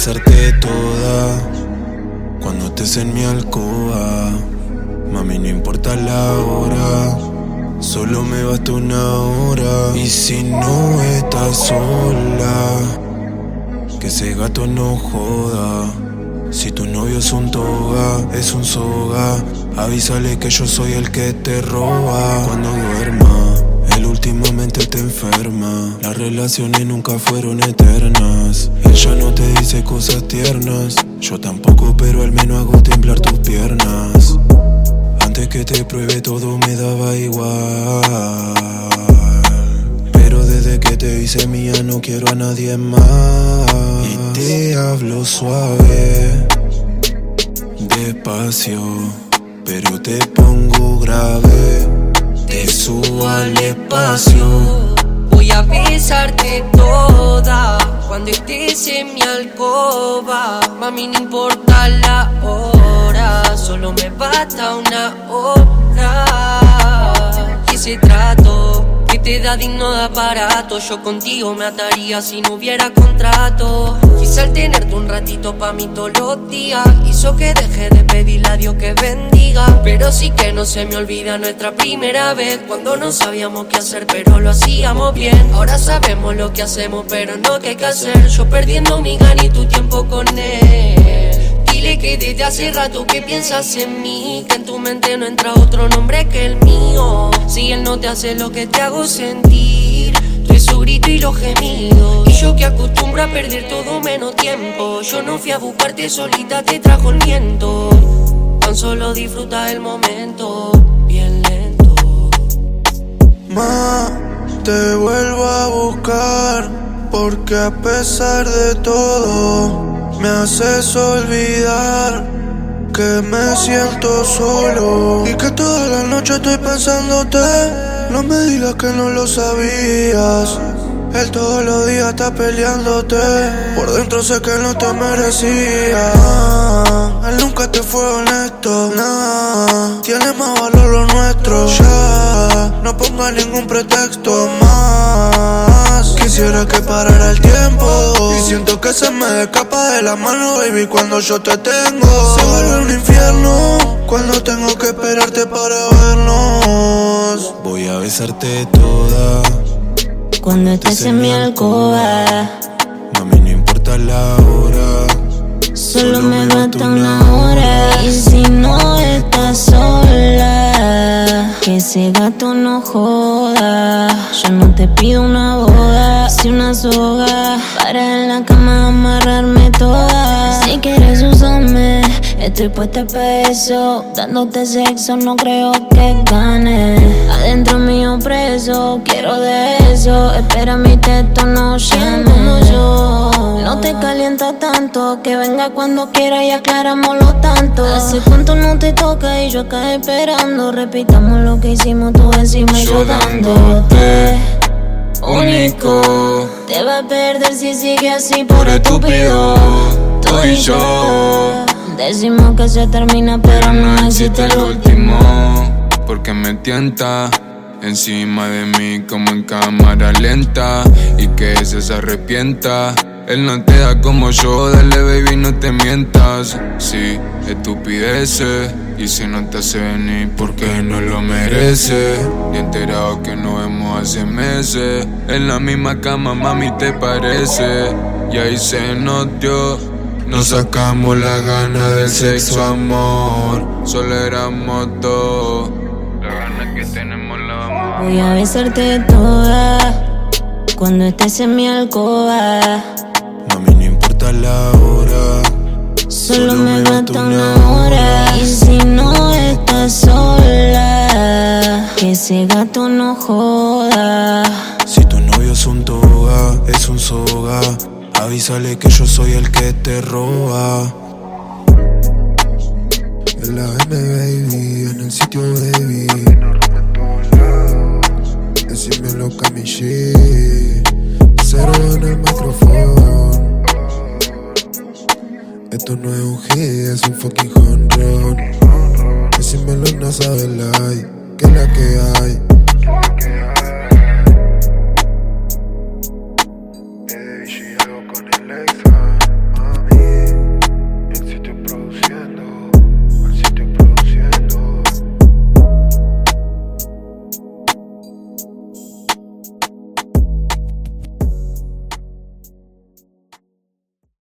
besarte toda cuando estés en mi alcoba. Mami, no importa la hora, solo me basta una hora. Y si no estás sola, que ese gato no joda. Si tu novio es un toga, es un soga, avísale que yo soy el que te roba. Cuando duerma, él últimamente te enferma. Las relaciones nunca fueron eternas. Ella no te dice cosas tiernas, yo tampoco, pero al menos hago temblar tus piernas. Antes que te pruebe todo me daba igual, pero desde que te hice mía no quiero a nadie más. Y te hablo suave, despacio, pero te pongo grave. Te subo al espacio. Voy a besarte toda cuando estés en mi alcoba. Mami, no importa la hora, solo me basta una hora. Y ese trato que te da digno de aparato, yo contigo me ataría si no hubiera contrato. Quizá al tenerte un ratito pa' mí todos los días hizo que deje de pedirle a Dios que bendiga. Pero sí que no se me olvida nuestra primera vez, cuando no sabíamos qué hacer pero lo hacíamos bien. Ahora sabemos lo que hacemos pero no qué hay que hacer. Yo perdiendo mi gana y tu tiempo con él. Dile que desde hace rato que piensas en mí, que en tu mente no entra otro nombre que el mío. Si él no te hace lo que te hago sentir, tú es su grito y los gemidos. Y yo que acostumbro a perder todo menos tiempo, yo no fui a buscarte solita, te trajo el viento. Tan solo disfruta el momento, bien lento. Te vuelvo a buscar, porque a pesar de todo me haces olvidar que me siento solo y que toda la noche estoy pensándote. No me digas que no lo sabías, él todos los días está peleándote. Por dentro sé que no te merecía. Él nunca te fue honesto, nah. Tiene más valor lo nuestro. Ya, no ponga ningún pretexto más. Quisiera que parara el tiempo y siento que se me escapa de la mano, baby, cuando yo te tengo. Se vuelve un infierno cuando tengo que esperarte para vernos. Voy a besarte toda cuando estés en mi alcoba. Mami, no importa la hora, solo me basta una hora. Y si no estás sola, que ese gato no joda. Yo no te pido una boda, si una soga para en la cama amarrarme toda. Si quieres úsame, estoy puesta pa' eso. Dándote sexo no creo que gane. Adentro mío preso, quiero de eso. Espera mi teto, no llame como yo. No te calienta tanto, que venga cuando quiera y aclarámoslo tanto. Hace cuánto no te toca y yo acá esperando. Repitamos lo que hicimos tú encima y yo dándote. Único, te va a perder si sigue así por estúpido. tú y yo. Decimos que se termina pero no existe el último. Porque me tienta encima de mí como en cámara lenta, y que ese se arrepienta. Él no te da como yo, dale baby no te mientas. Sí, estupideces, y si no te hace venir porque no lo merece. Y enterado que nos vemos hace meses, en la misma cama mami te parece. Y ahí se notó, nos sacamos la gana del sexo, amor. Solo éramos dos, la gana que tenemos la vamos. Voy a besarte toda cuando estés en mi alcoba. Mami, no importa la hora, solo me basta una hora. Y si no estás sola, que ese gato no joda. Si tu novio es un toga, es un soga, avísale que yo soy el que te roba. En la M, baby, en el sitio, baby. Decímelo, Camille. Cero en el micrófono. Esto no es un hit, es un fucking home run. Decímelo, no sabes la hay, que es la que hay.